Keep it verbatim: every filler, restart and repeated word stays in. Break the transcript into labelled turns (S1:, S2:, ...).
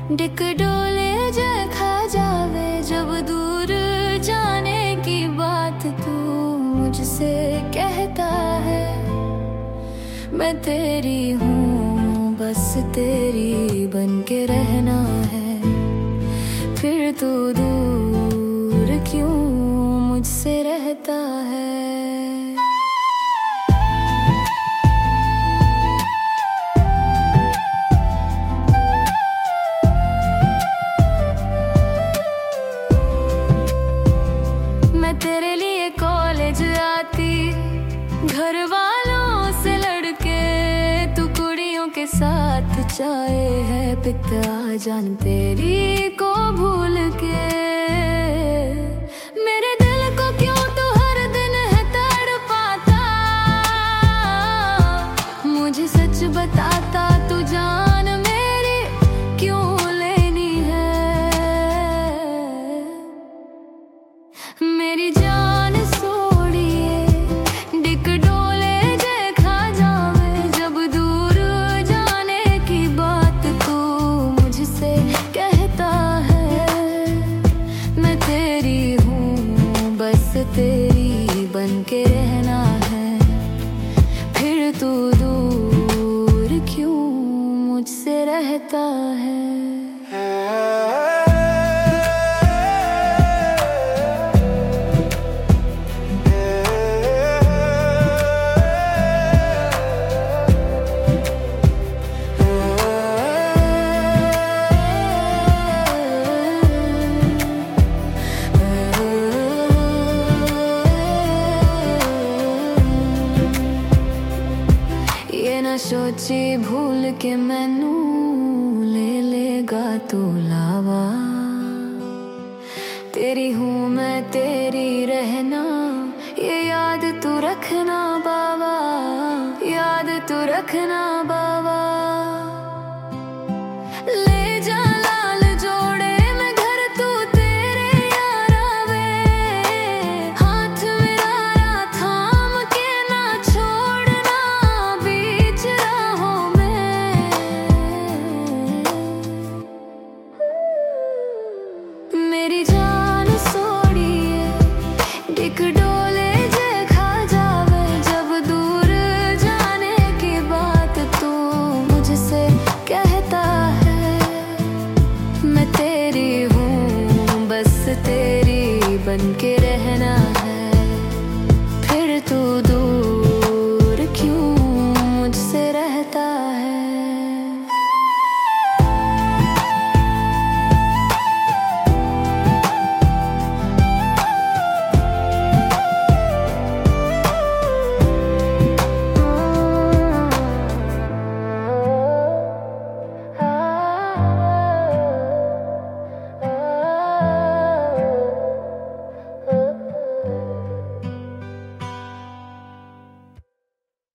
S1: Dick डोले जे खा जावे जब दूर जाने की बात तू मुझसे कहता है। मैं तेरी हूँ बस तेरी बन के रहना है, फिर तू दूर क्यों मुझसे रहता है। मैं तेरे लिए कॉलेज आती, घर वालों से लड़के, तू कुड़ियों के साथ चाहे है पिता जान तेरी को भूल के। मेरे दिल को क्यों तू हर दिन है तड़पाता, मुझे सच बताता तू जान मेरी क्यों लेनी है। मेरी जान सोड़िए डिक डोले जे खा जावे जब दूर जाने की बात तू मुझसे कहता है। मैं तेरी हूँ बस तेरी बन के रहना है, फिर तू दूर क्यों मुझसे रहता है। ये ना सोची भूल के मैनू ले लेगा तू ला